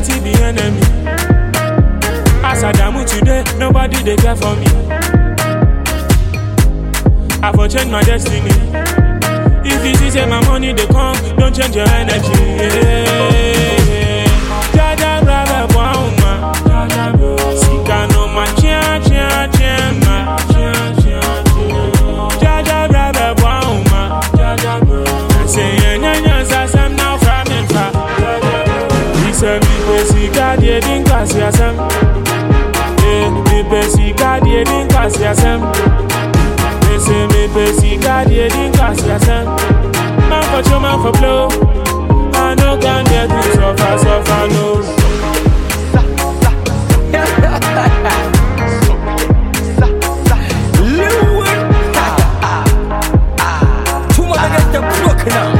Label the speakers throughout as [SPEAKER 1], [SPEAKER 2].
[SPEAKER 1] poverty be enemy. As I damn today, nobody they care for me. I for change my destiny. If you see my money they come, don't change your energy. Yeah. Jaja brother Bwauma, Sika no ma chia chia chia ma. Jaja brother Bwauma, say nyanya sasam now from fa. He said me Sika die din kwasi asam. Me Sika die din kwasi asam. Me say me Sika die din kwasi asam. Man for show, man for blow. I no can get to suffer, no.
[SPEAKER 2] Too much against the broken now.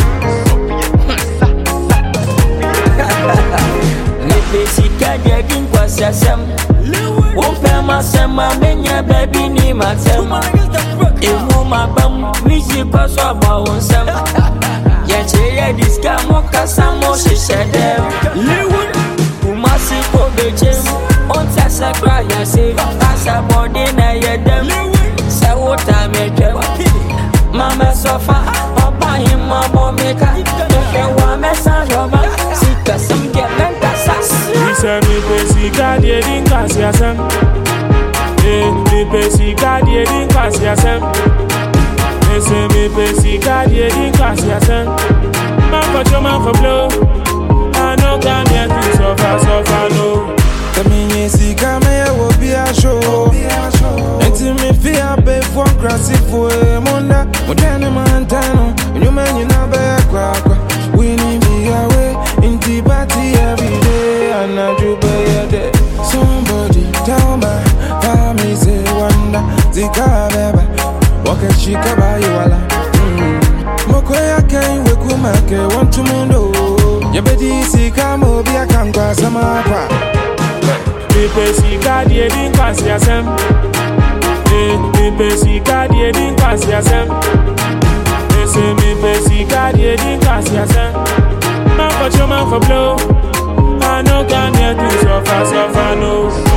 [SPEAKER 2] Me Sika die din kwasi asam. Won't pay my summer, many baby ni matem. Imu mabam, music pass about one sem. Yet, this guy mocha some more, she said, Lewood, who must see for the gym. On Tassa cry, I say, pass a body, na yet them. Say what I make them. Mama sofa, Papa him, my maker. The one message of us, see, some get like that.
[SPEAKER 1] He said, me Sika die din kwasi asam. Me Sika die din kwasi asam. Me say me Sika die din kwasi asam. Man for show, man for blow. I no can get to suffer, no.
[SPEAKER 3] Me Sika me will be a show. Until me fear pay for crassy for Monda. Modern Montano, you man you know be quack. We need be away in the party every day. And I do be a day. Somebody tell me, family say wonder. Zika beba, walk a chica by you ala. Mokoya can we kumake want to mundo. Yabedi Sika mo be a kangwa sama kwa.
[SPEAKER 1] Me Sika die din kwasi asam. Me Sika die din kwasi asam. Me say me Sika die din kwasi asam. Man for show, man for blow. I no can get to suffer, no.